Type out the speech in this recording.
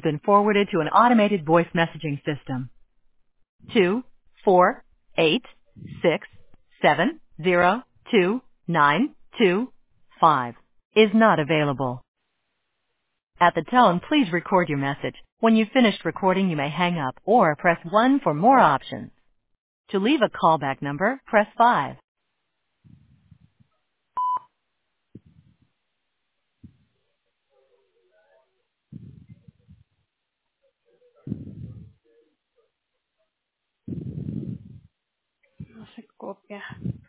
been forwarded to an automated voice messaging system. 24867029225 is not available. At the tone, please record your message. When you've finished recording, you may hang up or press 1 for more options. To leave a callback number, press 5. No se copia.